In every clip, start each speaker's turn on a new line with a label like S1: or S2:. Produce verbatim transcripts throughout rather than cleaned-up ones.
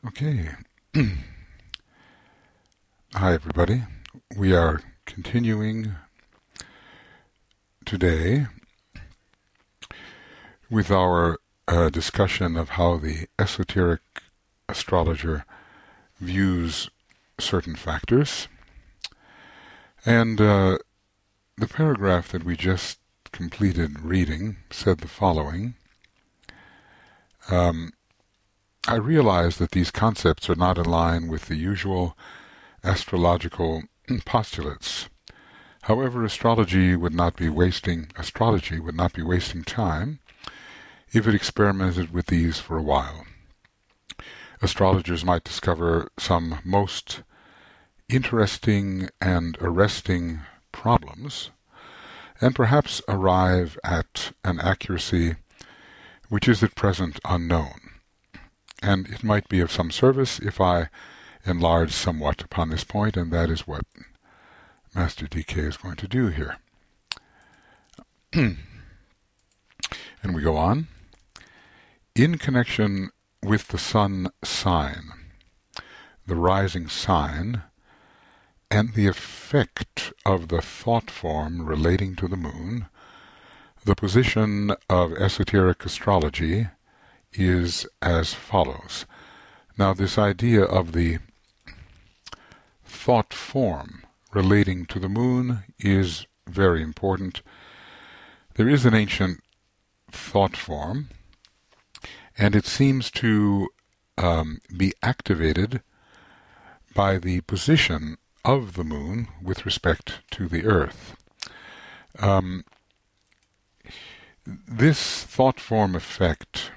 S1: Okay. Hi, everybody. We are continuing today with our uh, discussion of how the esoteric astrologer views certain factors. And uh, the paragraph that we just completed reading said the following. Um, I realize that these concepts are not in line with the usual astrological postulates. However, astrology would not be wasting astrology would not be wasting time if it experimented with these for a while. Astrologers might discover some most interesting and arresting problems, and perhaps arrive at an accuracy which is at present unknown. And it might be of some service if I enlarge somewhat upon this point, and that is what Master D K is going to do here. And we go on. In connection with the sun sign, the rising sign, and the effect of the thought form relating to the moon, the position of esoteric astrology is as follows. Now, this idea of the thought form relating to the moon is very important. There is an ancient thought form, and it seems to um, be activated by the position of the moon with respect to the earth. Um, this thought form effect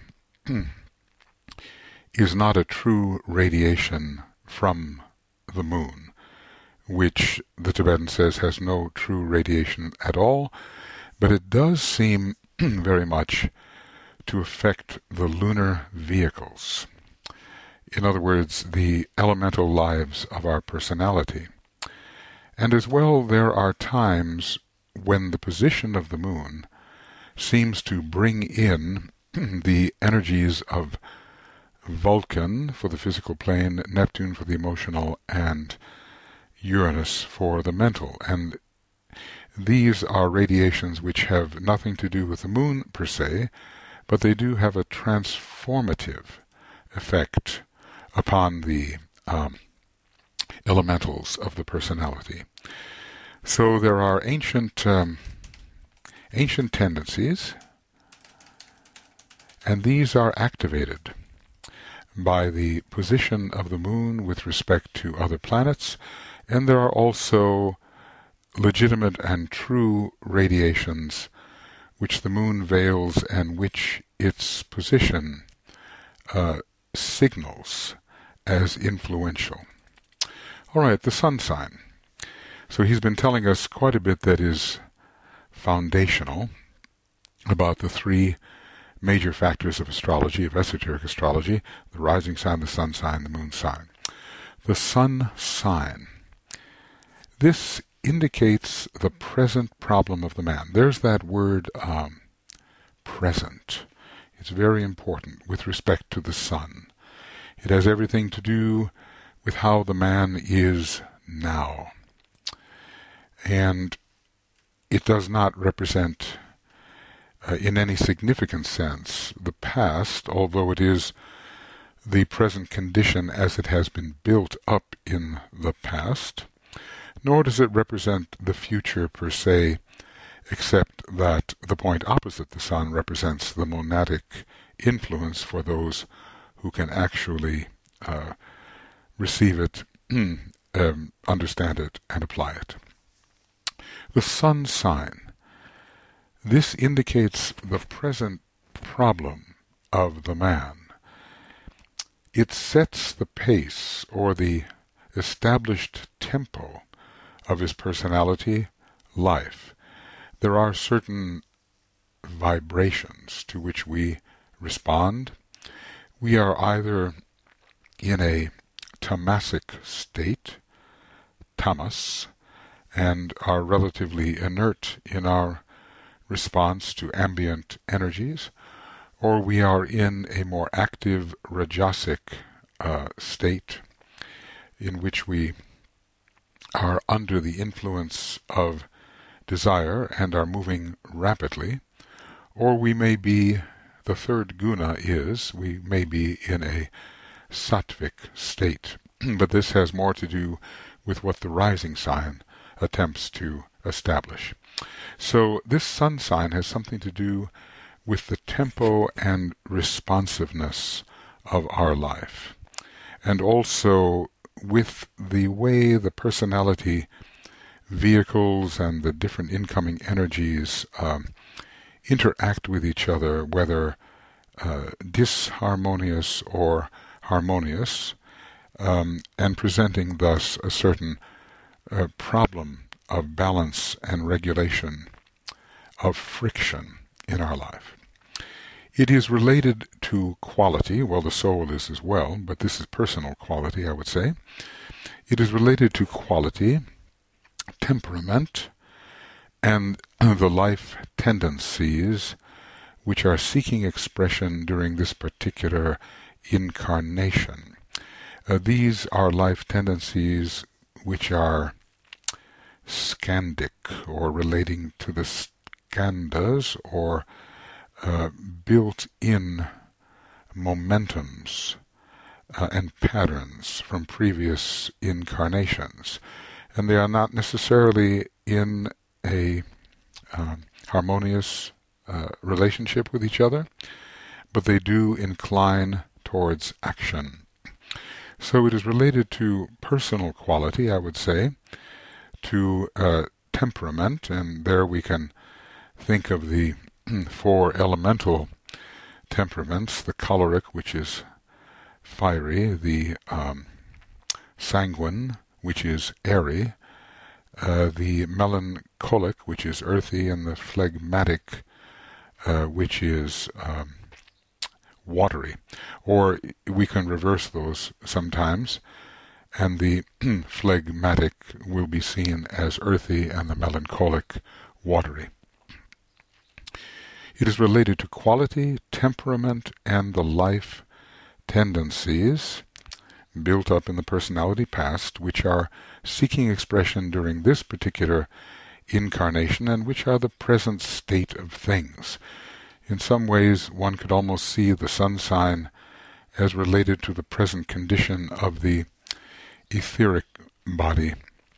S1: is not a true radiation from the moon, which the Tibetan says has no true radiation at all, but it does seem very much to affect the lunar vehicles. In other words, the elemental lives of our personality. And as well, there are times when the position of the moon seems to bring in the energies of Vulcan for the physical plane, Neptune for the emotional, and Uranus for the mental. And these are radiations which have nothing to do with the moon per se, but they do have a transformative effect upon the um, elementals of the personality. So there are ancient um, ancient tendencies, and these are activated by the position of the moon with respect to other planets, and there are also legitimate and true radiations which the moon veils and which its position uh, signals as influential. All right, the sun sign. So he's been telling us quite a bit that is foundational about the three major factors of astrology, of esoteric astrology: the rising sign, the sun sign, the moon sign. The sun sign. This indicates the present problem of the man. There's that word um, present. It's very important with respect to the sun. It has everything to do with how the man is now. And it does not represent uh, in any significant sense the past, although it is the present condition as it has been built up in the past, nor does it represent the future per se, except that the point opposite the sun represents the monadic influence for those who can actually uh, receive it, um, understand it, and apply it. The sun sign. This indicates the present problem of the man. It sets the pace, or the established tempo, of his personality, life. There are certain vibrations to which we respond. We are either in a tamasic state, tamas, and are relatively inert in our response to ambient energies, or we are in a more active rajasic uh, state in which we are under the influence of desire and are moving rapidly, or we may be, the third guna is, we may be in a sattvic state. But this has more to do with what the rising sign attempts to establish. So this sun sign has something to do with the tempo and responsiveness of our life, and also with the way the personality vehicles and the different incoming energies um, interact with each other, whether uh, disharmonious or harmonious, um, and presenting thus a certain uh, problem of balance and regulation, of friction in our life. It is related to quality, well, the soul is as well, but this is personal quality, I would say. It is related to quality, temperament, and the life tendencies which are seeking expression during this particular incarnation. Uh, these are life tendencies which are skandic, or relating to the skandhas, or uh, built-in momentums uh, and patterns from previous incarnations. And they are not necessarily in a um, harmonious uh, relationship with each other, but they do incline towards action. So it is related to personal quality, I would say, to uh, temperament, and there we can think of the four elemental temperaments: the choleric, which is fiery, the um, sanguine, which is airy, uh, the melancholic, which is earthy, and the phlegmatic, uh, which is um, watery. Or we can reverse those sometimes, and the phlegmatic will be seen as earthy and the melancholic watery. It is related to quality, temperament, and the life tendencies built up in the personality past, which are seeking expression during this particular incarnation, and which are the present state of things. In some ways, one could almost see the sun sign as related to the present condition of the etheric body,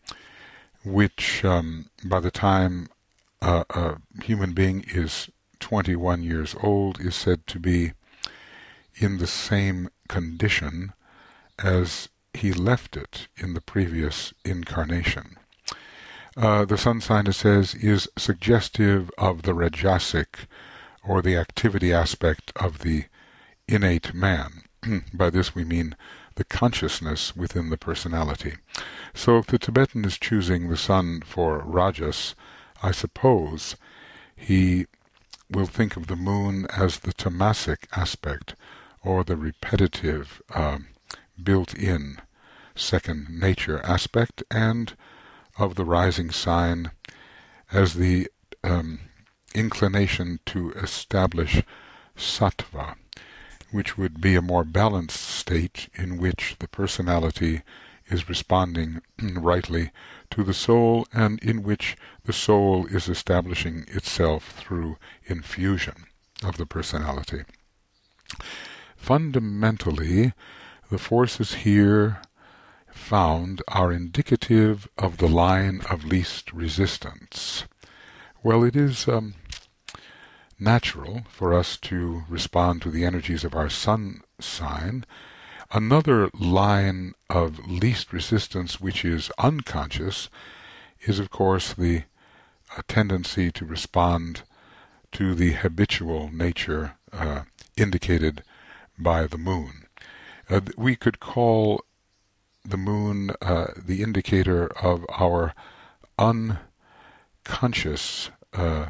S1: which um, by the time uh, a human being is twenty-one years old is said to be in the same condition as he left it in the previous incarnation. Uh, the sun sign, it says, is suggestive of the rajasic, or the activity aspect of the innate man. By this we mean the consciousness within the personality. So if the Tibetan is choosing the sun for rajas, I suppose he will think of the moon as the tamasic aspect, or the repetitive, um, built-in second nature aspect, and of the rising sign as the um, inclination to establish sattva, which would be a more balanced state in which the personality is responding rightly to the soul, and in which the soul is establishing itself through infusion of the personality. Fundamentally, the forces here found are indicative of the line of least resistance. Well, it is um, natural for us to respond to the energies of our sun sign. Another line of least resistance, which is unconscious, is of course the uh, tendency to respond to the habitual nature uh, indicated by the moon. Uh, we could call the moon uh, the indicator of our unconscious uh,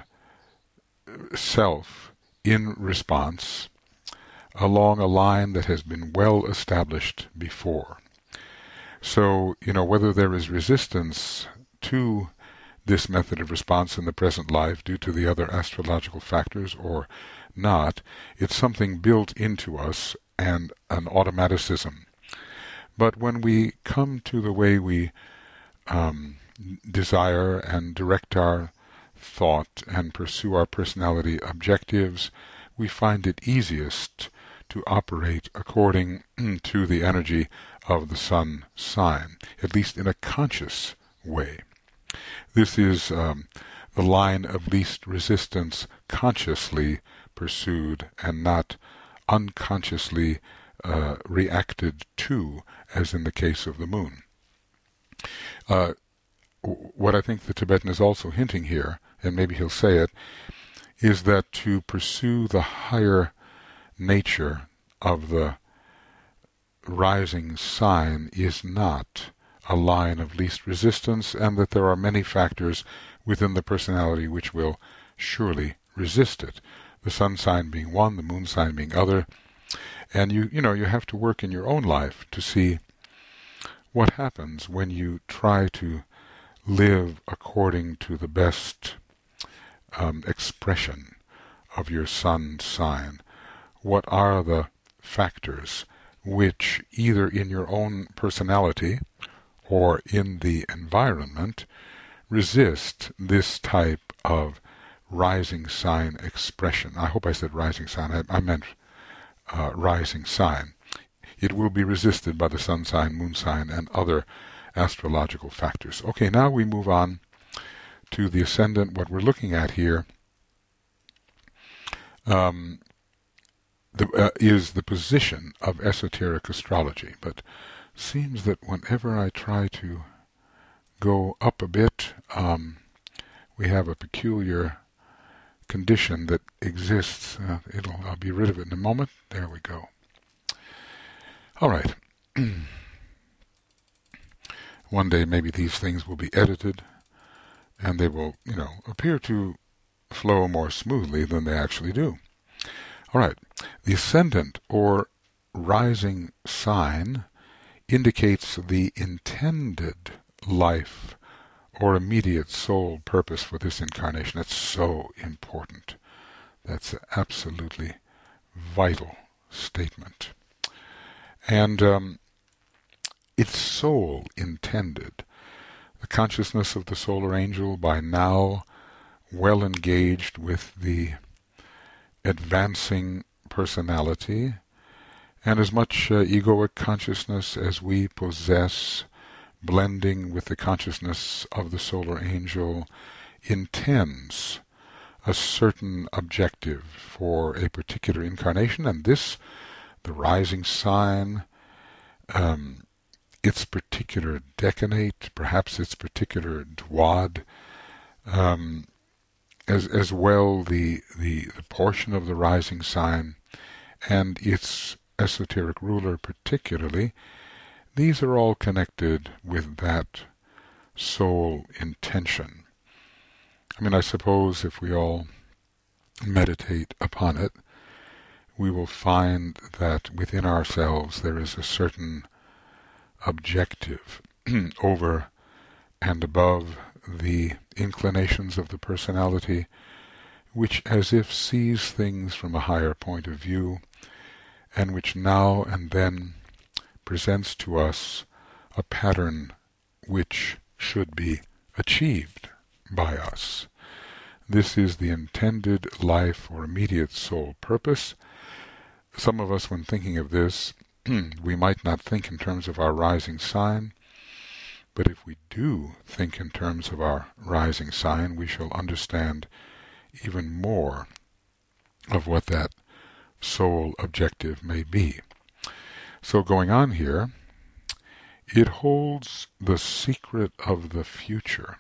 S1: self in response along a line that has been well established before. So, you know, whether there is resistance to this method of response in the present life due to the other astrological factors or not, it's something built into us and an automaticism But when we come to the way we um, desire and direct our thought and pursue our personality objectives, we find it easiest to operate according to the energy of the sun sign, at least in a conscious way. This is um, the line of least resistance consciously pursued and not unconsciously uh, reacted to, as in the case of the moon. Uh, what I think the Tibetan is also hinting here, and maybe he'll say it, is that to pursue the higher nature of the rising sign is not a line of least resistance, and that there are many factors within the personality which will surely resist it. The sun sign being one, the moon sign being other. And you, you know, you have to work in your own life to see what happens when you try to live according to the best um, expression of your sun sign. What are the factors which, either in your own personality or in the environment, resist this type of rising sign expression? I hope I said rising sign. I, I meant uh, rising sign. It will be resisted by the sun sign, moon sign, and other astrological factors. Okay, now we move on to the ascendant. What we're looking at here um, the, uh, is the position of esoteric astrology. But seems that whenever I try to go up a bit, um, we have a peculiar condition that exists. Uh, it'll, I'll be rid of it in a moment. There we go. All right. One day maybe these things will be edited and they will, you know, appear to flow more smoothly than they actually do. All right. The ascendant or rising sign indicates the intended life or immediate soul purpose for this incarnation. That's so important. That's an absolutely vital statement. And um, its soul intended. The consciousness of the solar angel, by now well engaged with the advancing personality, and as much uh, egoic consciousness as we possess, blending with the consciousness of the solar angel, intends a certain objective for a particular incarnation, and this, the rising sign, um, its particular decanate, perhaps its particular dwad, um, as as well the, the the portion of the rising sign and its esoteric ruler particularly, these are all connected with that soul intention. I mean, I suppose if we all meditate upon it, we will find that within ourselves there is a certain objective over and above the inclinations of the personality, which as if sees things from a higher point of view, and which now and then presents to us a pattern which should be achieved by us. This is the intended life or immediate soul purpose. Some of us, when thinking of this, we might not think in terms of our rising sign, but if we do think in terms of our rising sign, we shall understand even more of what that soul objective may be. So going on here, it holds the secret of the future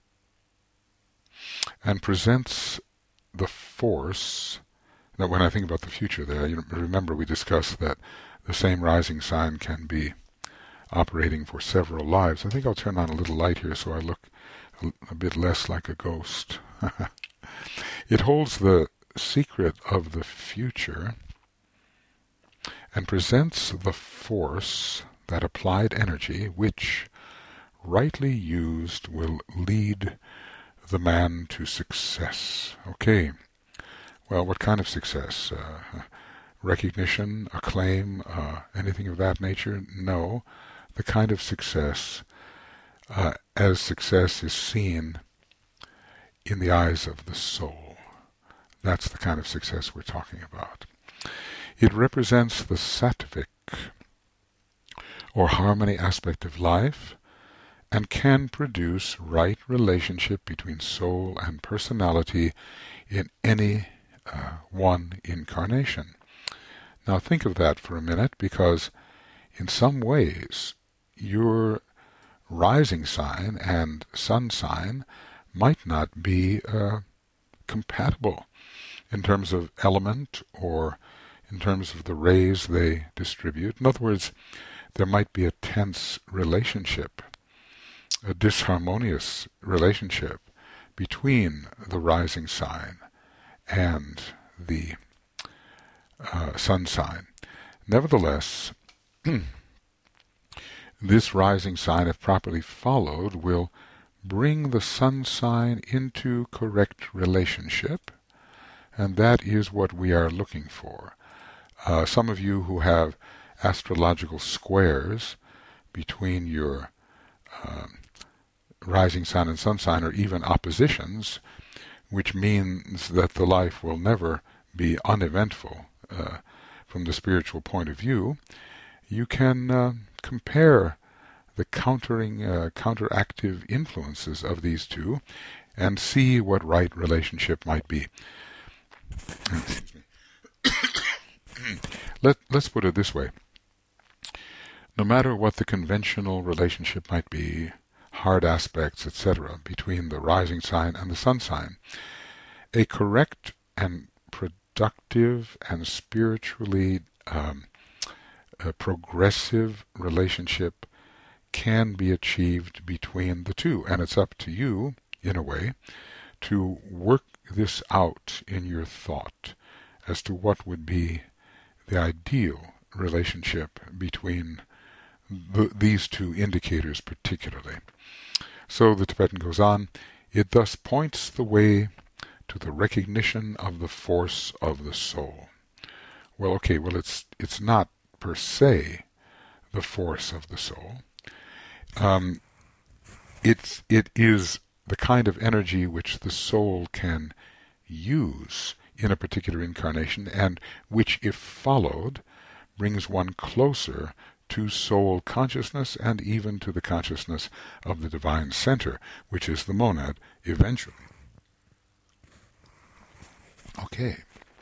S1: and presents the force. Now, when I think about the future there, you remember we discussed that the same rising sign can be operating for several lives. I think I'll turn on a little light here so I look a, a bit less like a ghost. It holds the secret of the future and presents the force, that applied energy, which, rightly used, will lead the man to success. Okay, well, what kind of success? Uh, recognition, acclaim, uh, anything of that nature. No, the kind of success uh, as success is seen in the eyes of the soul. That's the kind of success we're talking about. It represents the sattvic, or harmony aspect of life, and can produce right relationship between soul and personality in any uh, one incarnation. Now think of that for a minute, because in some ways your rising sign and sun sign might not be uh, compatible in terms of element or in terms of the rays they distribute. In other words, there might be a tense relationship, a disharmonious relationship between the rising sign and the uh, sun sign. Nevertheless, this rising sign, if properly followed, will bring the sun sign into correct relationship, and that is what we are looking for. Uh, some of you who have astrological squares between your uh, rising sign and sun sign, or even oppositions, which means that the life will never be uneventful uh, from the spiritual point of view, you can uh, compare the countering, uh, counteractive influences of these two and see what right relationship might be. Let, let's put it this way. No matter what the conventional relationship might be, hard aspects, et cetera, between the rising sign and the sun sign, a correct and productive and spiritually um, a progressive relationship can be achieved between the two. And it's up to you, in a way, to work this out in your thought as to what would be the ideal relationship between the, these two indicators particularly. So the Tibetan goes on, it thus points the way to the recognition of the force of the soul. Well, okay, well it's it's not per se the force of the soul. Um, it's, it is the kind of energy which the soul can use in a particular incarnation, and which, if followed, brings one closer to soul consciousness and even to the consciousness of the divine center, which is the monad eventually. Okay.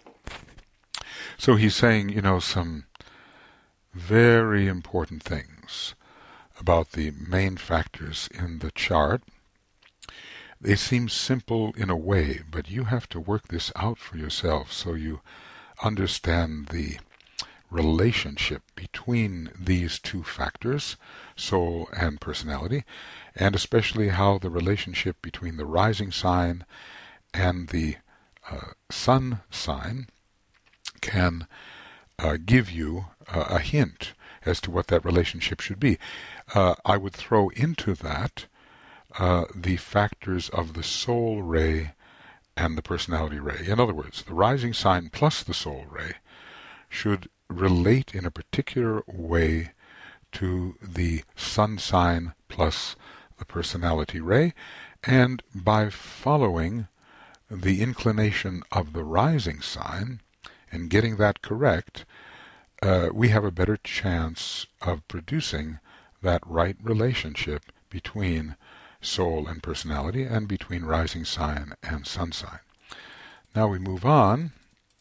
S1: So he's saying, you know, some very important things about the main factors in the chart. They seem simple in a way, but you have to work this out for yourself so you understand the relationship between these two factors, soul and personality, and especially how the relationship between the rising sign and the uh, sun sign can uh, give you uh, a hint as to what that relationship should be. Uh, I would throw into that uh, the factors of the soul ray and the personality ray. In other words, the rising sign plus the soul ray should relate in a particular way to the sun sign plus the personality ray, and by following the inclination of the rising sign and getting that correct, uh, we have a better chance of producing that right relationship between soul and personality and between rising sign and sun sign. Now we move on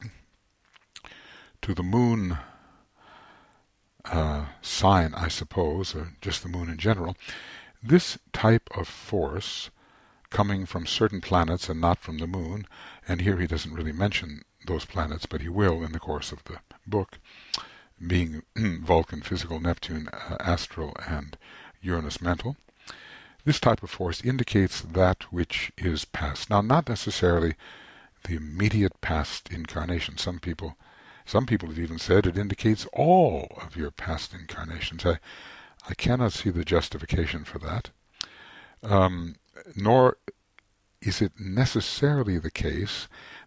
S1: to the moon uh, sign, I suppose, or just the moon in general. This type of force coming from certain planets and not from the moon, and here he doesn't really mention those planets, but he will in the course of the book, being Vulcan, physical, Neptune, uh, astral, and Uranus, mental. This type of force indicates that which is past. Now, not necessarily the immediate past incarnation. Some people Some people have even said it indicates all of your past incarnations. I, I cannot see the justification for that. Um, nor is it necessarily the case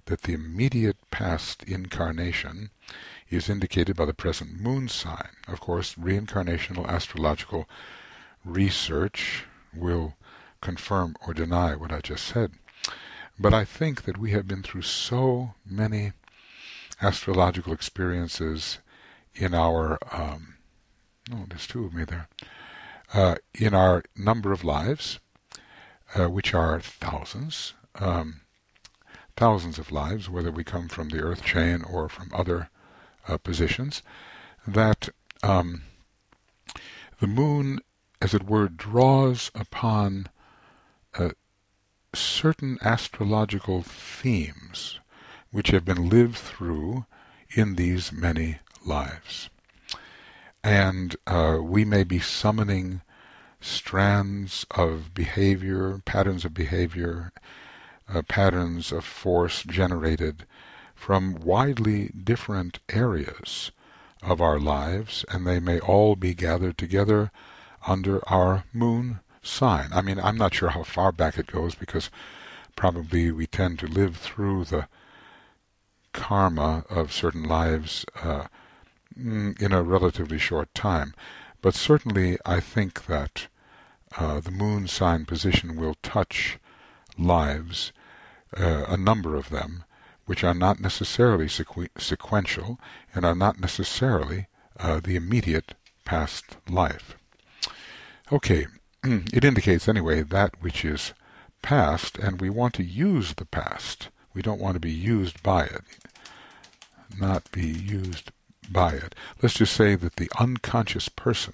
S1: that the immediate past incarnation is indicated by the present moon sign. Of course, reincarnational astrological research will confirm or deny what I just said. But I think that we have been through so many astrological experiences in our, um, oh, there's two of me there, uh, in our number of lives, uh, which are thousands, um, thousands of lives, whether we come from the earth chain or from other uh, positions, that um, the moon, as it were, draws upon uh, certain astrological themes which have been lived through in these many lives. And uh, we may be summoning strands of behavior, patterns of behavior, uh, patterns of force generated from widely different areas of our lives, and they may all be gathered together under our moon sign. I mean, I'm not sure how far back it goes, because probably we tend to live through the karma of certain lives uh, in a relatively short time. But certainly I think that uh, the moon sign position will touch lives, uh, a number of them, which are not necessarily sequ sequential and are not necessarily uh, the immediate past life. Okay, it indicates anyway that which is past, and we want to use the past. We don't want to be used by it, not be used by it. Let's just say that the unconscious person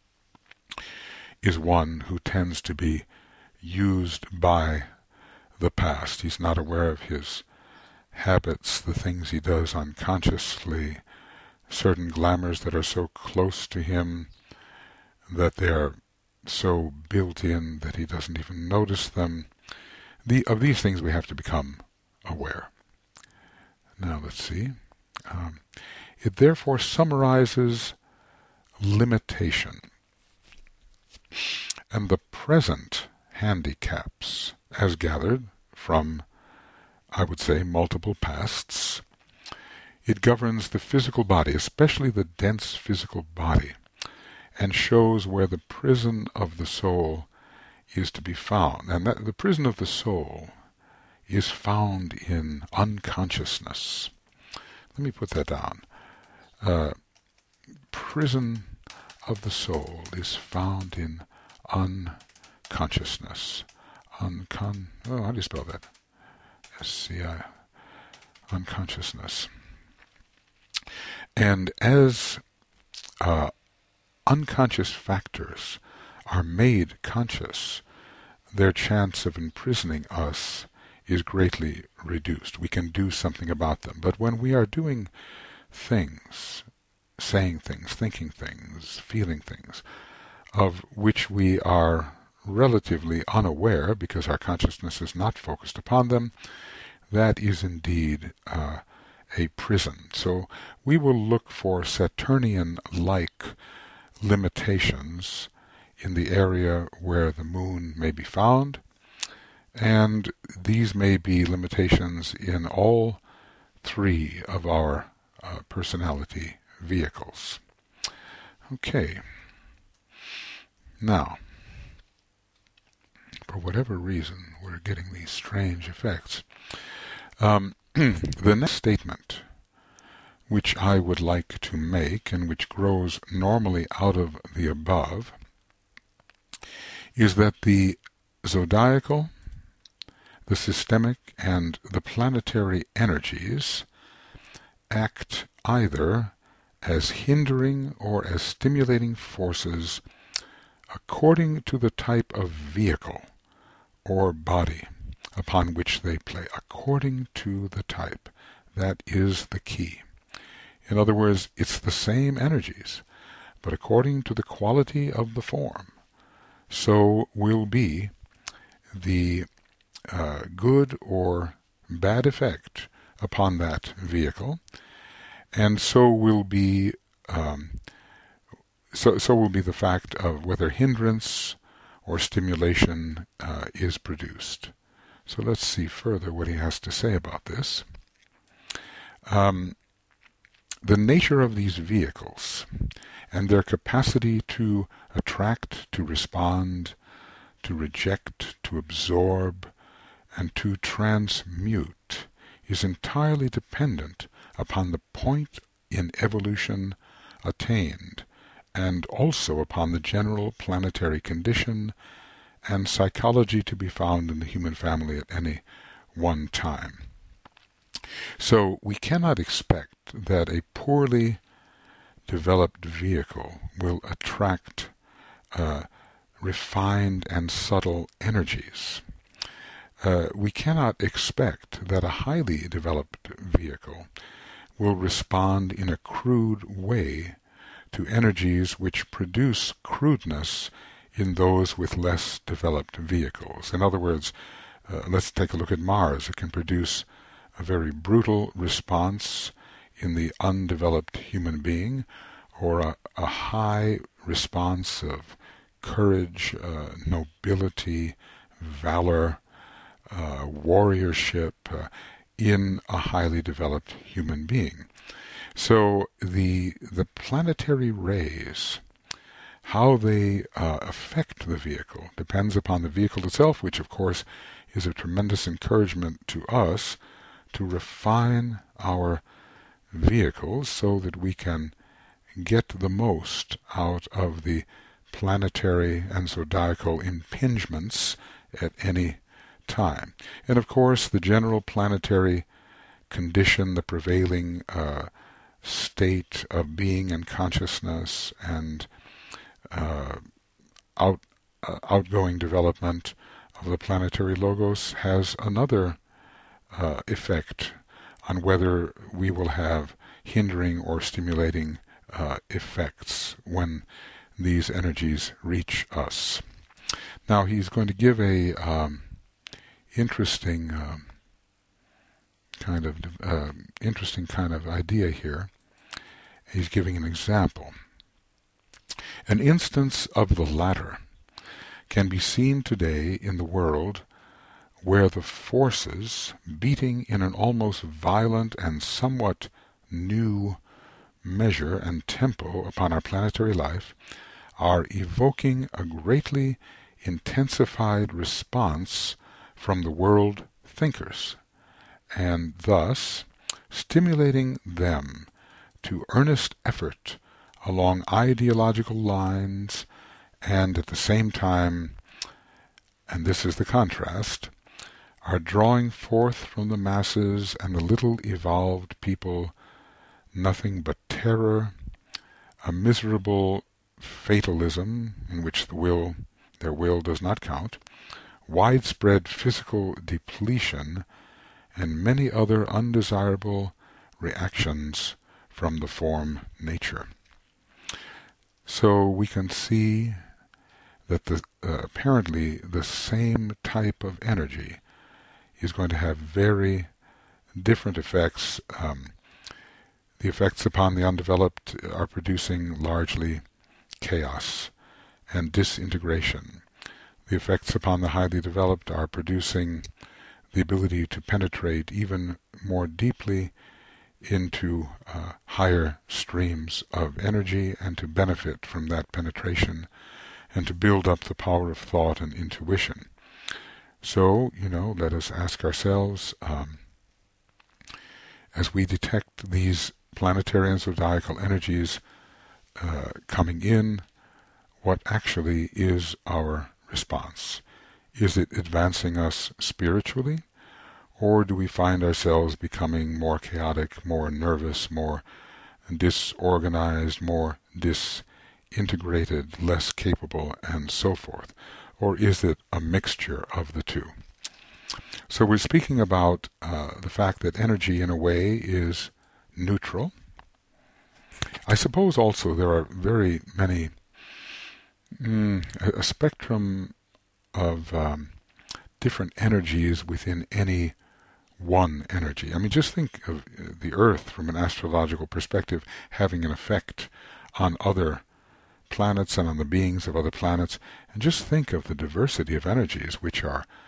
S1: is one who tends to be used by the past. He's not aware of his habits, the things he does unconsciously, certain glamours that are so close to him that they're so built in that he doesn't even notice them. The, of these things we have to become aware. Now let's see. Um, it therefore summarizes limitation and the present handicaps as gathered from, I would say, multiple pasts. It governs the physical body, especially the dense physical body, and shows where the prison of the soul is to be found. And that the prison of the soul is found in unconsciousness. Let me put that down. Uh, prison of the soul is found in unconsciousness. Uncon. Oh, how do you spell that? S C I. Unconsciousness. And as uh, unconscious factors are made conscious, their chance of imprisoning us is greatly reduced. We can do something about them. But when we are doing things, saying things, thinking things, feeling things, of which we are relatively unaware because our consciousness is not focused upon them, that is indeed uh, a prison. So we will look for Saturnian-like limitations in the area where the moon may be found, and these may be limitations in all three of our uh, personality vehicles. Okay. Now, for whatever reason, we're getting these strange effects. Um, the next statement which I would like to make, and which grows normally out of the above, is that the zodiacal, the systemic, and the planetary energies act either as hindering or as stimulating forces according to the type of vehicle or body upon which they play, according to the type. That is the key. In other words, it's the same energies, but according to the quality of the form, so will be the uh, good or bad effect upon that vehicle, and so will be um, so so will be the fact of whether hindrance or stimulation uh, is produced. So let's see further what he has to say about this. Um, the nature of these vehicles and their capacity to attract, to respond, to reject, to absorb, and to transmute is entirely dependent upon the point in evolution attained, and also upon the general planetary condition and psychology to be found in the human family at any one time. So we cannot expect that a poorly developed vehicle will attract uh, refined and subtle energies. Uh, we cannot expect that a highly developed vehicle will respond in a crude way to energies which produce crudeness in those with less developed vehicles. In other words, uh, let's take a look at Mars. It can produce a very brutal response in the undeveloped human being, or a, a high response of courage, uh, nobility, valor, uh, warriorship uh, in a highly developed human being. So the the planetary rays, how they uh, affect the vehicle, depends upon the vehicle itself, which of course is a tremendous encouragement to us to refine our vehicles so that we can get the most out of the planetary and zodiacal impingements at any time. And of course the general planetary condition, the prevailing uh, state of being and consciousness and uh, out, uh, outgoing development of the planetary logos has another uh, effect on whether we will have hindering or stimulating uh, effects when these energies reach us. Now he's going to give a um, interesting um, kind of uh, interesting kind of idea here. He's giving an example. An instance of the latter can be seen today in the world, where the forces beating in an almost violent and somewhat new measure and tempo upon our planetary life are evoking a greatly intensified response from the world thinkers, and thus stimulating them to earnest effort along ideological lines, and at the same time, and this is the contrast, are drawing forth from the masses and the little evolved people nothing but terror, a miserable fatalism in which the will, their will does not count, widespread physical depletion, and many other undesirable reactions from the form nature. So we can see that the, uh, apparently the same type of energy is going to have very different effects. Um, the effects upon the undeveloped are producing largely chaos and disintegration. The effects upon the highly developed are producing the ability to penetrate even more deeply into uh, higher streams of energy and to benefit from that penetration and to build up the power of thought and intuition. So, you know, let us ask ourselves, um, as we detect these planetary and zodiacal energies uh, coming in, what actually is our response? Is it advancing us spiritually, or do we find ourselves becoming more chaotic, more nervous, more disorganized, more disintegrated, less capable, and so forth? Or is it a mixture of the two? So we're speaking about uh, the fact that energy in a way is neutral. I suppose also there are very many, mm, a, a spectrum of um, different energies within any one energy. I mean, just think of the Earth from an astrological perspective having an effect on other planets and on the beings of other planets, and just think of the diversity of energies which are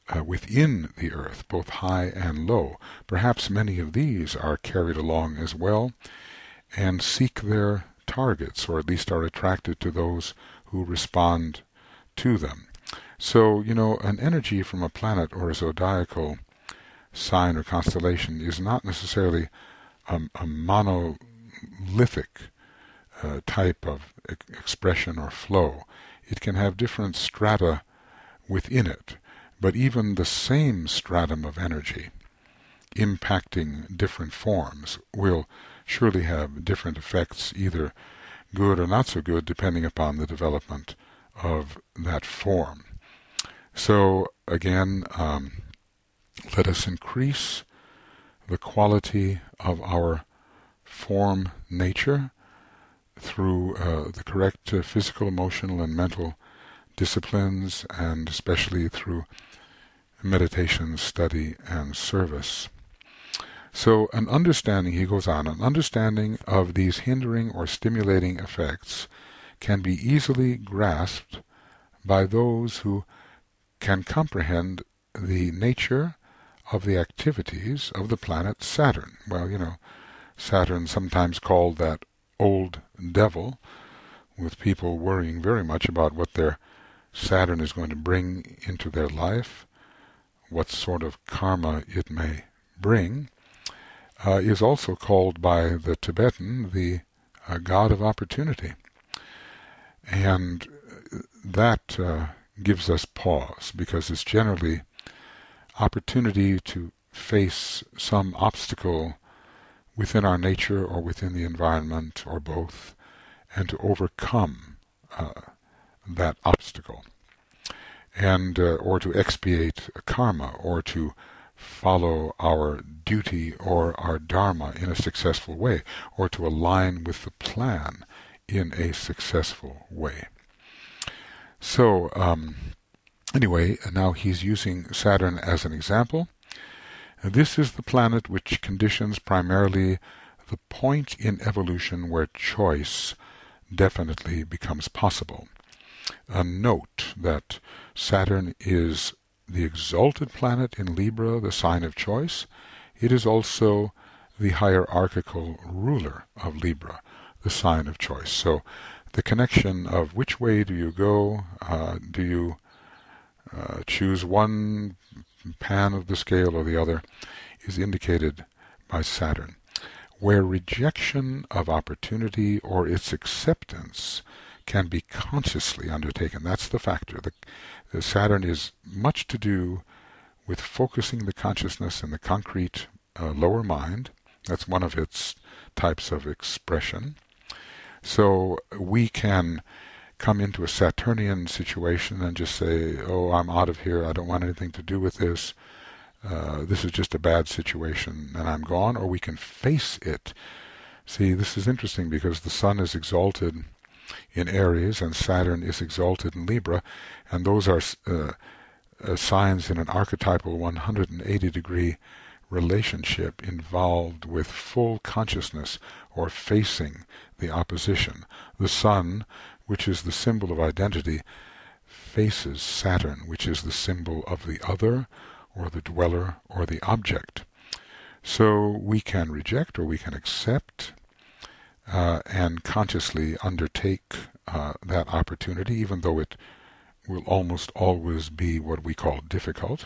S1: uh, within the earth, both high and low. Perhaps many of these are carried along as well and seek their targets, or at least are attracted to those who respond to them. So, you know, an energy from a planet or a zodiacal sign or constellation is not necessarily a, a monolithic uh, type of e- expression or flow. It can have different strata within it, but even the same stratum of energy impacting different forms will surely have different effects, either good or not so good, depending upon the development of that form. So again, um, let us increase the quality of our form nature through uh, the correct uh, physical, emotional, and mental disciplines, and especially through meditation, study, and service. So an understanding, he goes on, an understanding of these hindering or stimulating effects can be easily grasped by those who can comprehend the nature of the activities of the planet Saturn. Well, you know, Saturn, sometimes called that old devil, with people worrying very much about what their Saturn is going to bring into their life, what sort of karma it may bring, uh, is also called by the Tibetan the uh, god of opportunity. And that uh, gives us pause, because it's generally opportunity to face some obstacle within our nature or within the environment or both, and to overcome uh, that obstacle, and uh, or to expiate karma, or to follow our duty or our dharma in a successful way, or to align with the plan in a successful way. So um, anyway, now he's using Saturn as an example. This is the planet which conditions primarily the point in evolution where choice definitely becomes possible. A note that Saturn is the exalted planet in Libra, the sign of choice. It is also the hierarchical ruler of Libra, the sign of choice. So the connection of which way do you go, uh, do you uh, choose one pan of the scale or the other, is indicated by Saturn. Where rejection of opportunity or its acceptance can be consciously undertaken. That's the factor. The, the Saturn is much to do with focusing the consciousness in the concrete uh, lower mind. That's one of its types of expression. So we can come into a Saturnian situation and just say, oh, I'm out of here, I don't want anything to do with this, uh, this is just a bad situation and I'm gone, or we can face it. See, this is interesting because the Sun is exalted in Aries and Saturn is exalted in Libra, and those are uh, uh, signs in an archetypal one hundred eighty degree relationship involved with full consciousness or facing the opposition. The Sun, which is the symbol of identity, faces Saturn, which is the symbol of the other, or the dweller, or the object. So we can reject or we can accept uh, and consciously undertake uh, that opportunity, even though it will almost always be what we call difficult.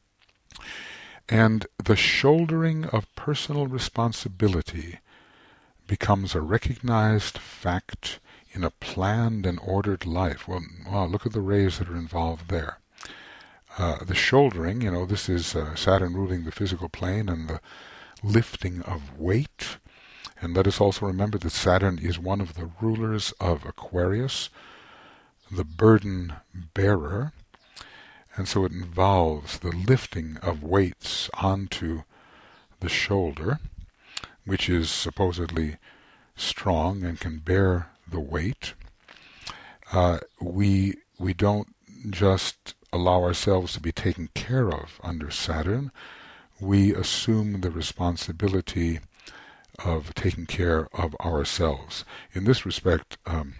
S1: And the shouldering of personal responsibility becomes a recognized fact in a planned and ordered life. Well, wow, look at the rays that are involved there. Uh, the shouldering, you know, this is uh, Saturn ruling the physical plane and the lifting of weight. And let us also remember that Saturn is one of the rulers of Aquarius, the burden bearer. And so it involves the lifting of weights onto the shoulder, which is supposedly strong and can bear the weight. Uh, we we don't just allow ourselves to be taken care of under Saturn. We assume the responsibility of taking care of ourselves. In this respect, um,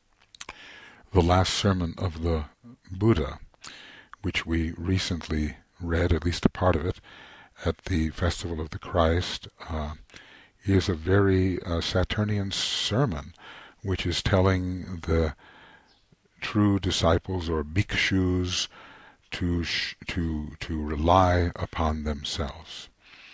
S1: the last sermon of the Buddha, which we recently read, at least a part of it, at the Festival of the Christ, uh, is a very uh, Saturnian sermon, which is telling the true disciples or bhikshus to sh to to rely upon themselves.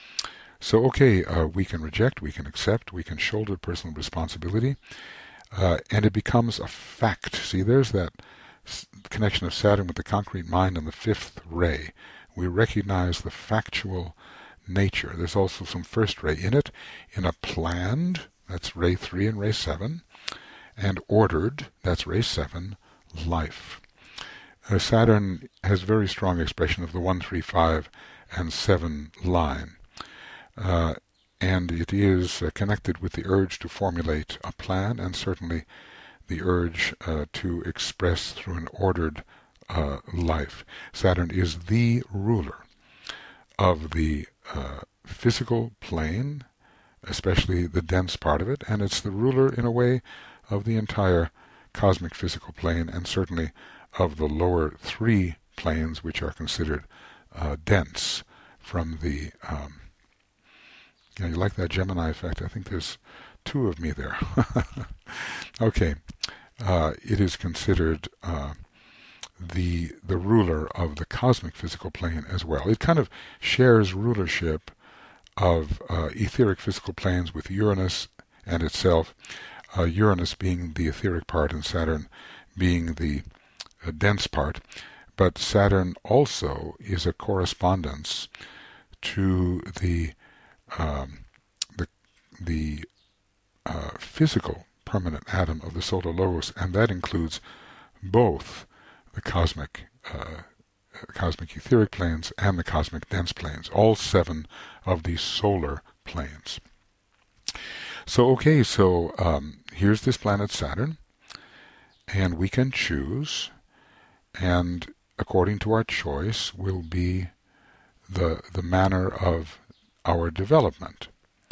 S1: So, okay, uh, we can reject, we can accept, we can shoulder personal responsibility, uh, and it becomes a fact. See, there's that s connection of Saturn with the concrete mind and the fifth ray. We recognize the factual nature. There's also some first ray in it, in a planned, that's ray three and ray seven, and ordered, that's ray seven, life. Uh, Saturn has very strong expression of the one, three, five, and seven line. Uh, and it is uh, connected with the urge to formulate a plan, and certainly the urge uh, to express through an ordered uh, life. Saturn is the ruler of the uh, physical plane, especially the dense part of it, and it's the ruler, in a way, of the entire cosmic physical plane, and certainly of the lower three planes, which are considered uh, dense from the... Um, yeah, you like that Gemini effect? I think there's two of me there. Okay. Uh, it is considered uh, the the ruler of the cosmic physical plane as well. It kind of shares rulership of uh, etheric physical planes with Uranus and itself, uh, Uranus being the etheric part and Saturn being the uh, dense part. But Saturn also is a correspondence to the um, the the uh, physical permanent atom of the solar logos, and that includes both the cosmic uh, cosmic etheric planes and the cosmic dense planes, all seven of these solar planes. So, okay, so um, here's this planet Saturn, and we can choose, and according to our choice will be the the manner of our development.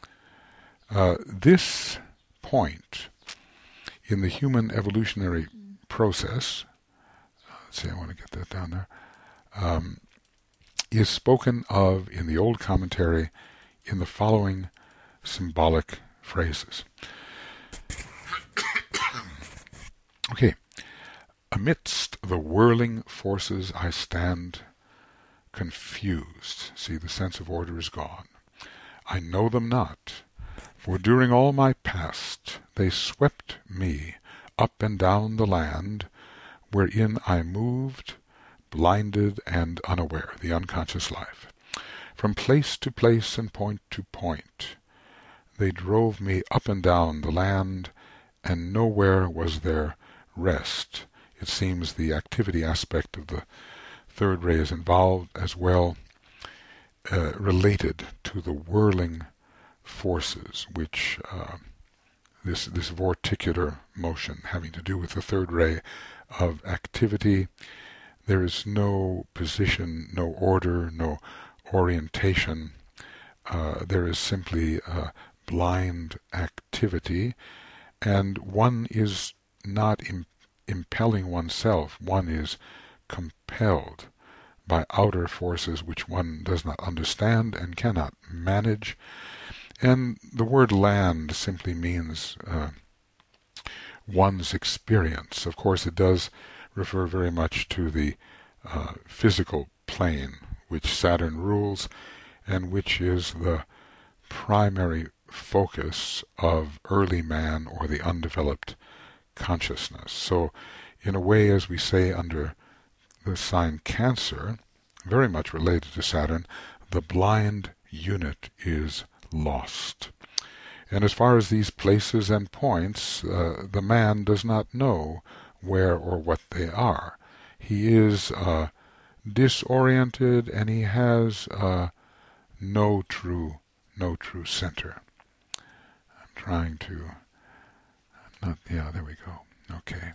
S1: Uh, this point in the human evolutionary process, let's see, I want to get that down there, um, is spoken of in the old commentary in the following symbolic phrases. Okay. Amidst the whirling forces I stand confused. See, the sense of order is gone. I know them not, for during all my past they swept me up and down the land wherein I moved, blinded and unaware, the unconscious life. From place to place and point to point, they drove me up and down the land, and nowhere was there rest. It seems the activity aspect of the third ray is involved as well, uh, related to the whirling forces, which uh, this this vorticular motion having to do with the third ray of activity. There is no position, no order, no orientation. Uh, there is simply uh, blind activity, and one is not im impelling oneself. One is compelled by outer forces which one does not understand and cannot manage. And the word land simply means uh, one's experience. Of course, it does refer very much to the uh, physical plane which Saturn rules, and which is the primary focus of early man or the undeveloped consciousness. So, in a way, as we say under the sign Cancer, very much related to Saturn, the blind unit is lost. And as far as these places and points, uh, the man does not know where or what they are. He is uh, disoriented, and he has uh, no true, no true center. I'm trying to, not, yeah, there we go. Okay.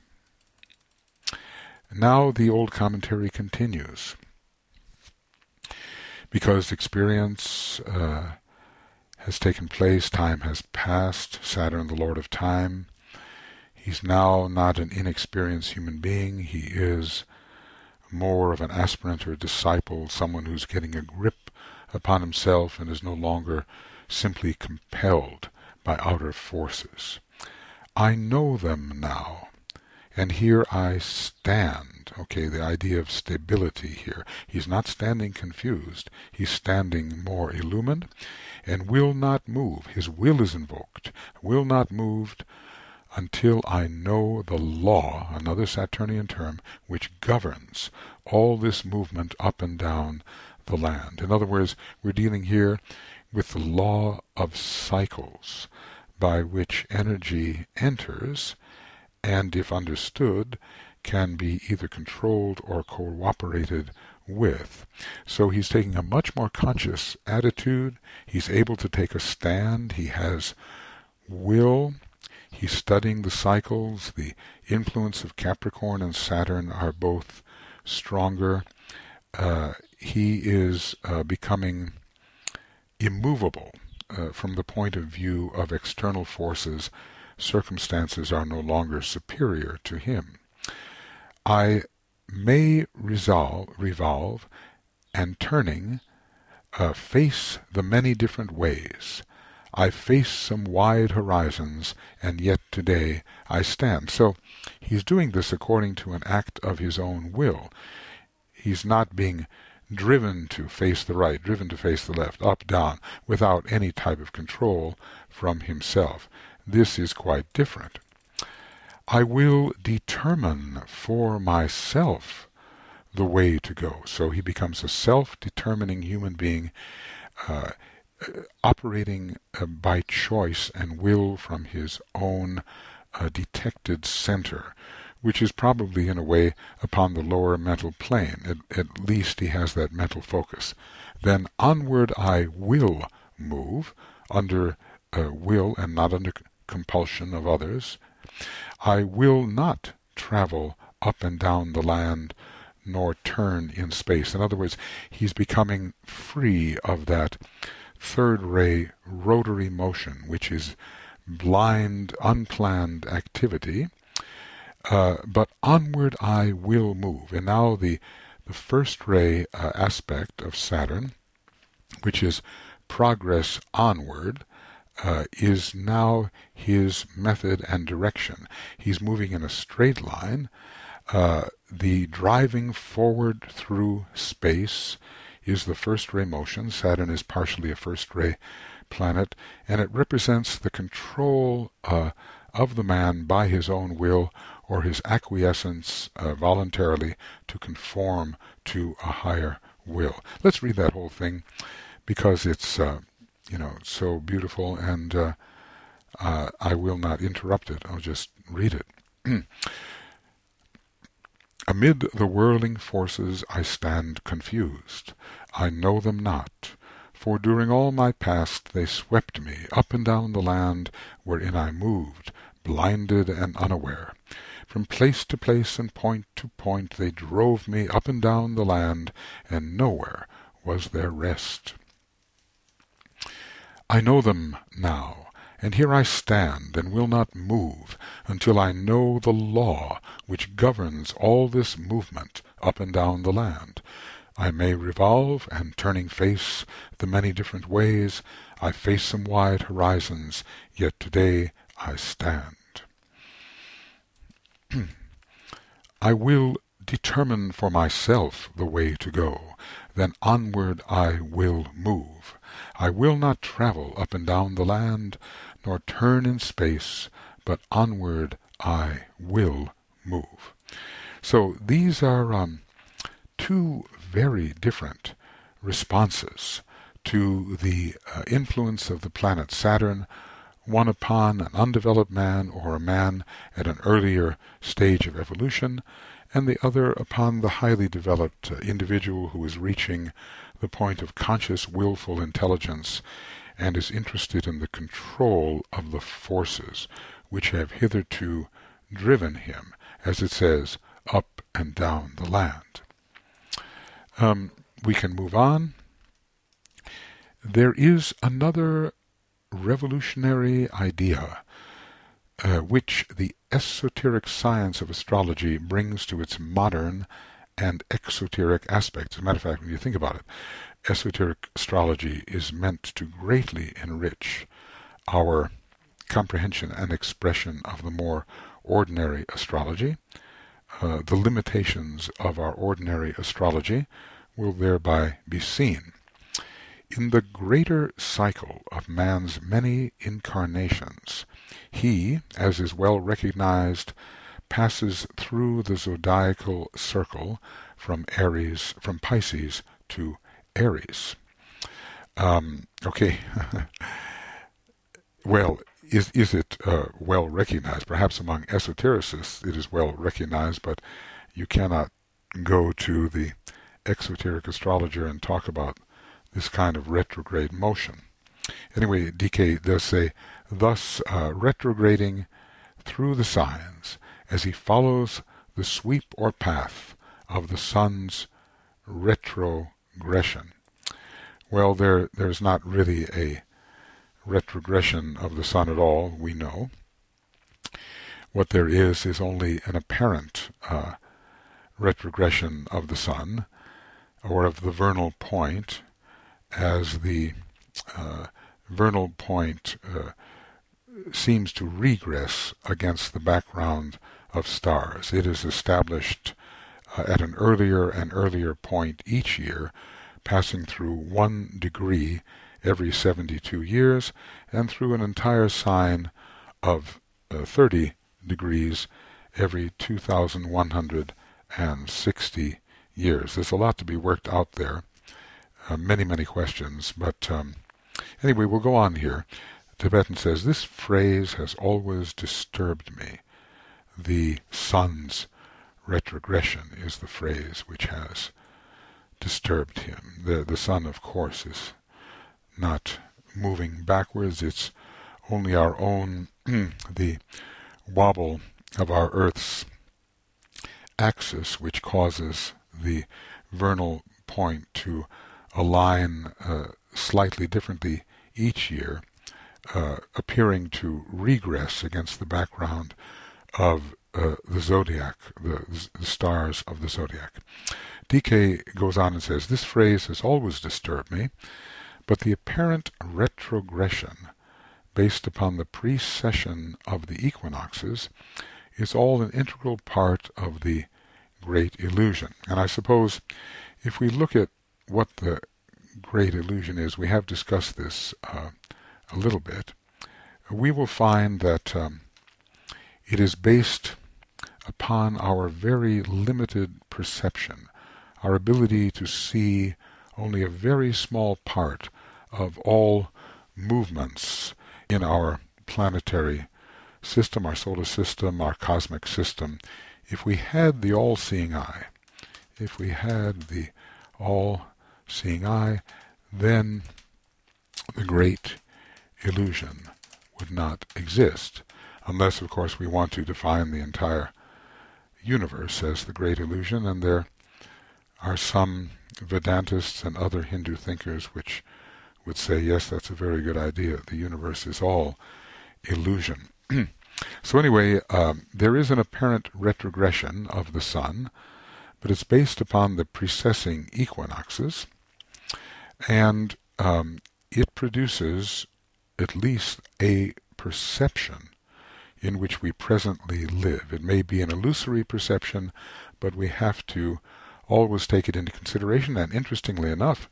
S1: Now the old commentary continues. Because experience uh, has taken place, time has passed, Saturn, the Lord of Time, he's now not an inexperienced human being, he is more of an aspirant or disciple, someone who's getting a grip upon himself and is no longer simply compelled by outer forces. I know them now, and here I stand. Okay, the idea of stability here. He's not standing confused. He's standing more illumined and will not move. His will is invoked. Will not move until I know the law, another Saturnian term, which governs all this movement up and down the land. In other words, we're dealing here with the law of cycles by which energy enters and, if understood, can be either controlled or cooperated with. So he's taking a much more conscious attitude. He's able to take a stand. He has will. He's studying the cycles. The influence of Capricorn and Saturn are both stronger. Uh, he is uh, becoming immovable uh, from the point of view of external forces. Circumstances are no longer superior to him. I may resolve, revolve and turning uh, face the many different ways. I face some wide horizons, and yet today I stand. So he's doing this according to an act of his own will. He's not being driven to face the right, driven to face the left, up, down, without any type of control from himself. This is quite different. I will determine for myself the way to go. So he becomes a self-determining human being, uh, operating uh, by choice and will from his own uh, detected center, which is probably in a way upon the lower mental plane. At, at least he has that mental focus. Then onward I will move, under uh, will and not under compulsion of others. I will not travel up and down the land, nor turn in space. In other words, he's becoming free of that third-ray rotary motion, which is blind, unplanned activity. Uh, but onward I will move. And now the, the first-ray uh, aspect of Saturn, which is progress onward, uh, is now his method and direction. He's moving in a straight line. Uh, the driving forward through space is the first-ray motion. Saturn is partially a first-ray planet, and it represents the control uh, of the man by his own will or his acquiescence uh, voluntarily to conform to a higher will. Let's read that whole thing because it's uh, you know so beautiful, and uh, uh, I will not interrupt it. I'll just read it. Amid the whirling forces I stand confused. I know them not, for during all my past they swept me up and down the land wherein I moved, blinded and unaware. From place to place and point to point they drove me up and down the land, and nowhere was there rest. I know them now, and here I stand and will not move until I know the law which governs all this movement up and down the land. I may revolve, and turning face the many different ways, I face some wide horizons, yet today I stand. I will determine for myself the way to go, then onward I will move. I will not travel up and down the land, nor turn in space, but onward I will move. So these are um, two very different responses to the uh, influence of the planet Saturn, one upon an undeveloped man or a man at an earlier stage of evolution, and the other upon the highly developed uh, individual who is reaching the point of conscious, willful intelligence and is interested in the control of the forces which have hitherto driven him, as it says, up and down the land. Um, we can move on. There is another revolutionary idea uh, which the esoteric science of astrology brings to its modern and exoteric aspects. As a matter of fact, when you think about it, esoteric astrology is meant to greatly enrich our comprehension and expression of the more ordinary astrology. Uh, the limitations of our ordinary astrology will thereby be seen. In the greater cycle of man's many incarnations, he, as is well recognized, passes through the zodiacal circle from Aries, from Pisces to Aries. Um, okay, well, is is it uh, well recognized? Perhaps among esotericists it is well recognized, but you cannot go to the exoteric astrologer and talk about this kind of retrograde motion. Anyway, D K does say, thus uh, retrograding through the signs as he follows the sweep or path of the sun's retrogression. Well, there there's not really a retrogression of the sun at all, we know. What there is is only an apparent uh, retrogression of the sun, or of the vernal point, as the uh, vernal point uh, seems to regress against the background of stars. It is established uh, at an earlier and earlier point each year, passing through one degree every seventy-two years, and through an entire sign of uh, thirty degrees every two thousand one hundred sixty years. There's a lot to be worked out there. Uh, many, many questions, but um, anyway, we'll go on here. Tibetan says, this phrase has always disturbed me. The sun's retrogression is the phrase which has disturbed him. The, the sun, of course, is not moving backwards. It's only our own, the wobble of our Earth's axis, which causes the vernal point to align uh, slightly differently each year, uh, appearing to regress against the background of uh, the zodiac, the, the stars of the zodiac. D K goes on and says, this phrase has always disturbed me, but the apparent retrogression based upon the precession of the equinoxes is all an integral part of the great illusion. And I suppose if we look at what the great illusion is, we have discussed this uh, a little bit, we will find that um, it is based upon our very limited perception, our ability to see only a very small part of all movements in our planetary system, our solar system, our cosmic system. If we had the all-seeing eye, if we had the all-seeing eye, then the great illusion would not exist, unless, of course, we want to define the entire universe as the great illusion, and there are some Vedantists and other Hindu thinkers which would say, yes, that's a very good idea. The universe is all illusion. So anyway, um, there is an apparent retrogression of the sun, but it's based upon the precessing equinoxes, and um, it produces at least a perception in which we presently live. It may be an illusory perception, but we have to always take it into consideration. And interestingly enough,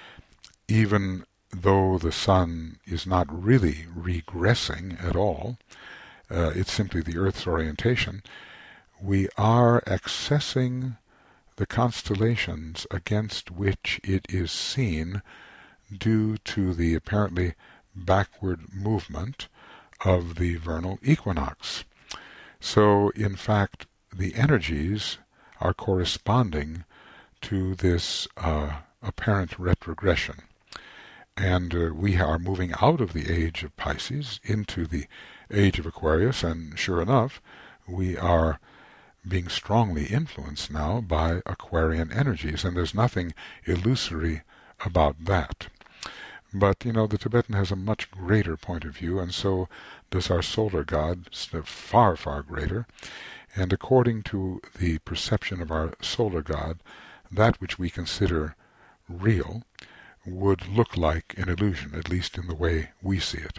S1: even though the sun is not really regressing at all, uh, it's simply the Earth's orientation, we are accessing the constellations against which it is seen due to the apparently backward movement of the vernal equinox. So, in fact, the energies are corresponding to this uh, apparent retrogression. And uh, we are moving out of the age of Pisces into the age of Aquarius, and sure enough, we are being strongly influenced now by Aquarian energies, and there's nothing illusory about that. But, you know, the Tibetan has a much greater point of view, and so does our solar god, far, far greater. And according to the perception of our solar god, that which we consider real would look like an illusion, at least in the way we see it.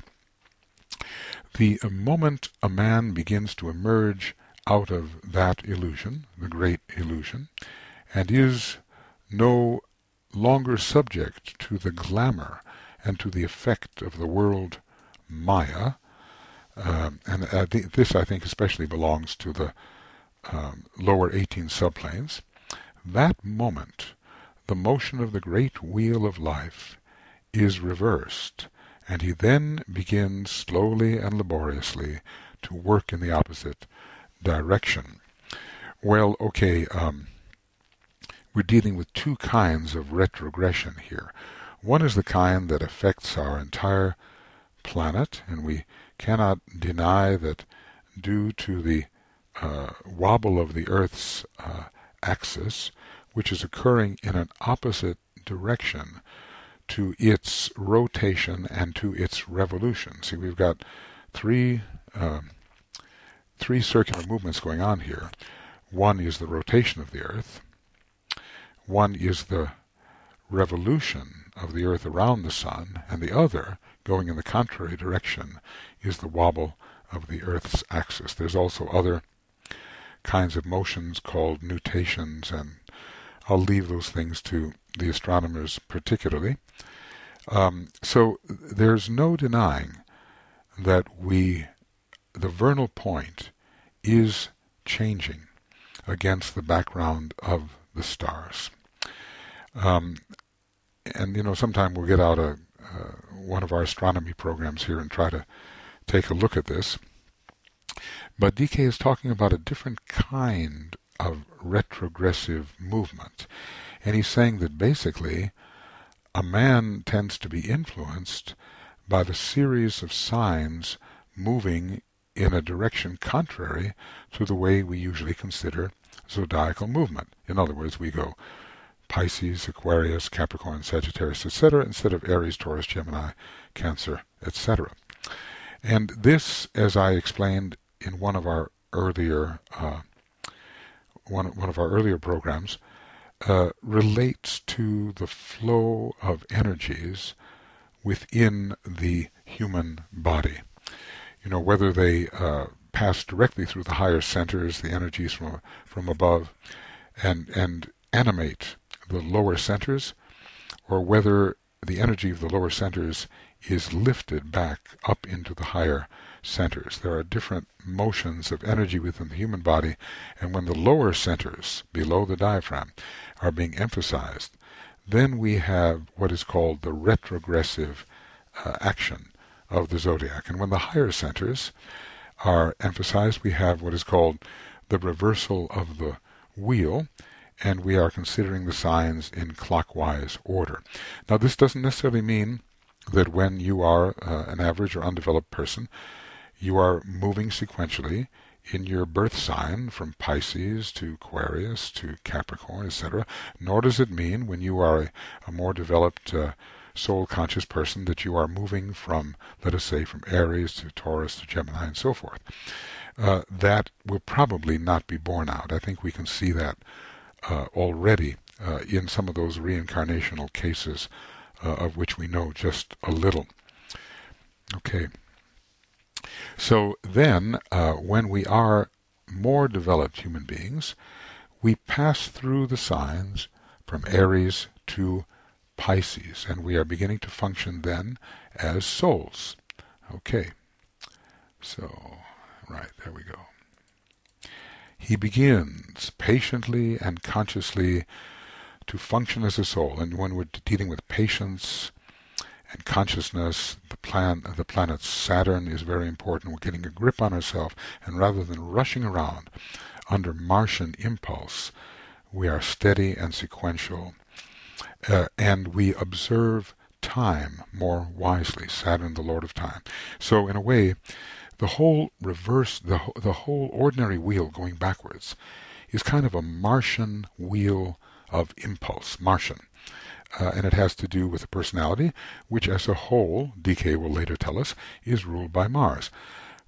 S1: The moment a man begins to emerge out of that illusion, the great illusion, and is no longer subject to the glamour and to the effect of the world Maya, um, and uh, th this I think especially belongs to the um, lower eighteen subplanes, that moment the motion of the great wheel of life is reversed, and he then begins slowly and laboriously to work in the opposite direction. Well, okay, um, we're dealing with two kinds of retrogression here. One is the kind that affects our entire planet, and we cannot deny that due to the uh, wobble of the Earth's uh, axis, which is occurring in an opposite direction to its rotation and to its revolution. See, we've got three uh, three circular movements going on here. One is the rotation of the Earth. One is the revolution of the Earth around the Sun, and the other, going in the contrary direction, is the wobble of the Earth's axis. There's also other kinds of motions called nutations, and I'll leave those things to the astronomers particularly. Um, so there's no denying that we, the vernal point, is changing against the background of the stars. Um, and, you know, sometime we'll get out a, uh, one of our astronomy programs here and try to take a look at this. But D K is talking about a different kind of retrogressive movement. And he's saying that basically a man tends to be influenced by the series of signs moving in a direction contrary to the way we usually consider zodiacal movement. In other words, we go Pisces, Aquarius, Capricorn, Sagittarius, et cetera, instead of Aries, Taurus, Gemini, Cancer, et cetera. And this, as I explained in one of our earlier uh, one one of our earlier programs, uh, relates to the flow of energies within the human body. You know, whether they uh, pass directly through the higher centers, the energies from from above, and and animate the lower centers, or whether the energy of the lower centers is lifted back up into the higher centers. There are different motions of energy within the human body, and when the lower centers, below the diaphragm, are being emphasized, then we have what is called the retrogressive uh, action of the zodiac. And when the higher centers are emphasized, we have what is called the reversal of the wheel, and we are considering the signs in clockwise order. Now, this doesn't necessarily mean that when you are uh, an average or undeveloped person, you are moving sequentially in your birth sign from Pisces to Aquarius to Capricorn, et cetera. Nor does it mean when you are a, a more developed uh, soul-conscious person that you are moving from, let us say, from Aries to Taurus to Gemini and so forth. Uh, that will probably not be borne out. I think we can see that uh, already uh, in some of those reincarnational cases uh, of which we know just a little. Okay. So then, uh, when we are more developed human beings, we pass through the signs from Aries to Pisces, and we are beginning to function then as souls. Okay. So, right, there we go. He begins patiently and consciously to function as a soul, and when we're dealing with patience and consciousness, the plan, the planet Saturn is very important. We're getting a grip on ourselves, and rather than rushing around under Martian impulse, we are steady and sequential, uh, and we observe time more wisely. Saturn, the Lord of Time. So, in a way, the whole reverse, the the whole ordinary wheel going backwards, is kind of a Martian wheel of impulse. Martian. Uh, and it has to do with the personality, which as a whole, D K will later tell us, is ruled by Mars.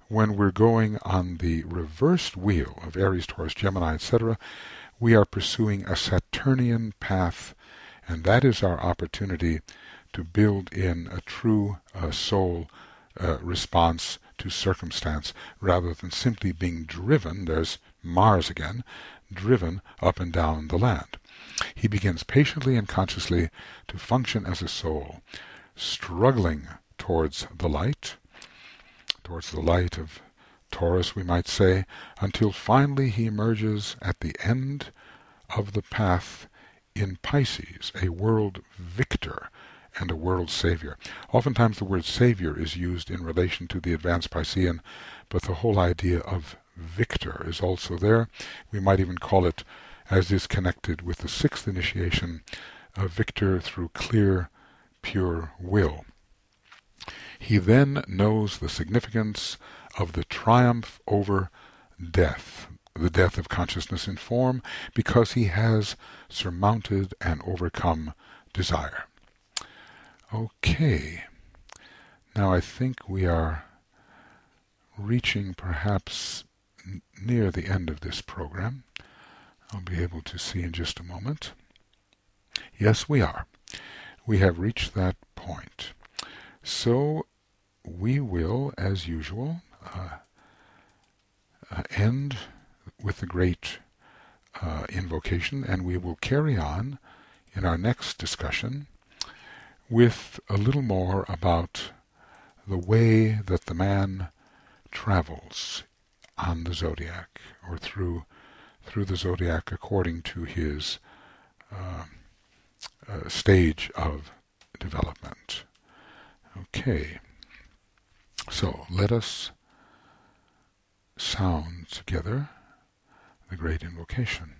S1: when we're going on the reversed wheel of Aries, Taurus, Gemini, et cetera, we are pursuing a Saturnian path, and that is our opportunity to build in a true uh, soul uh, response to circumstance, rather than simply being driven, there's Mars again, driven up and down the land. He begins patiently and consciously to function as a soul, struggling towards the light, towards the light of Taurus, we might say, until finally he emerges at the end of the path in Pisces, a world victor and a world savior. Oftentimes the word savior is used in relation to the advanced Piscean, but the whole idea of victor is also there. We might even call it, as is connected with the sixth initiation, a victor through clear, pure will. He then knows the significance of the triumph over death, the death of consciousness in form, because he has surmounted and overcome desire. Okay, now I think we are reaching perhaps n- near the end of this program. I'll be able to see in just a moment. Yes, we are. We have reached that point. So we will, as usual, uh, uh, end with the great uh, invocation, and we will carry on in our next discussion with a little more about the way that the man travels on the zodiac, or through through the zodiac according to his uh, uh, stage of development. Okay, so let us sound together the great invocation.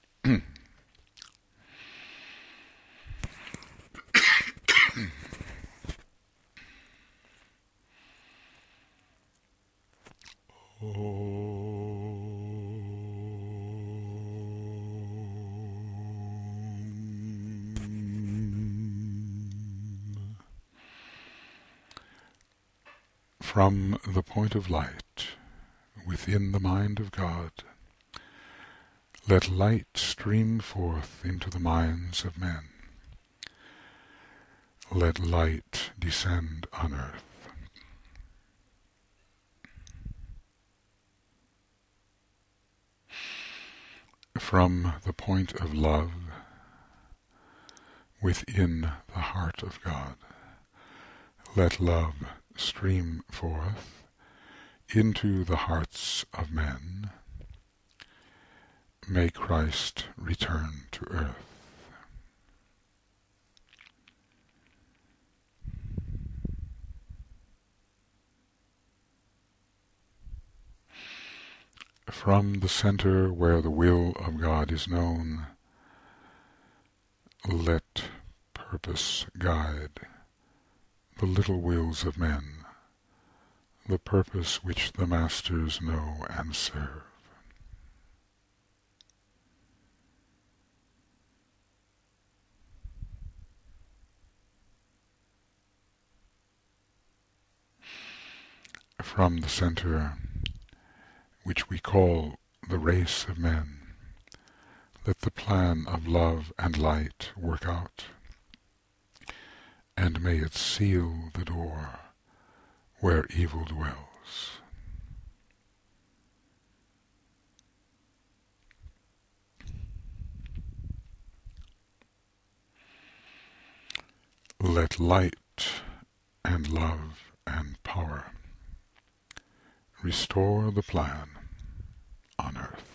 S1: From the point of light within the mind of God, let light stream forth into the minds of men. Let light descend on earth. From the point of love within the heart of God, let love stream forth into the hearts of men. May Christ return to earth. From the center where the will of God is known, let purpose guide the little wills of men, the purpose which the masters know and serve. From the center which we call the race of men, let the plan of love and light work out, and may it seal the door where evil dwells. Let light and love and power restore the plan on earth.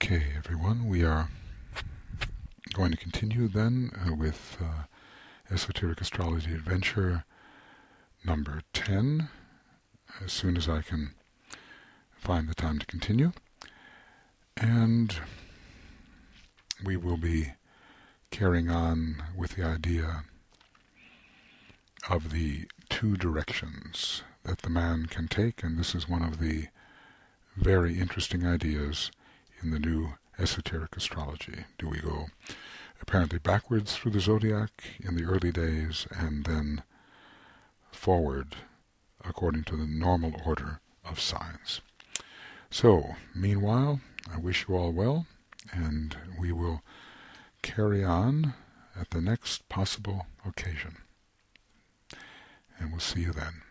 S1: Okay, everyone, we are going to continue then uh, with uh, Esoteric Astrology Adventure number ten, as soon as I can find the time to continue. And we will be carrying on with the idea of the two directions that the man can take, and this is one of the very interesting ideas in the new esoteric astrology. Do we go apparently backwards through the zodiac in the early days and then forward according to the normal order of signs? So, meanwhile, I wish you all well, and we will carry on at the next possible occasion. And we'll see you then.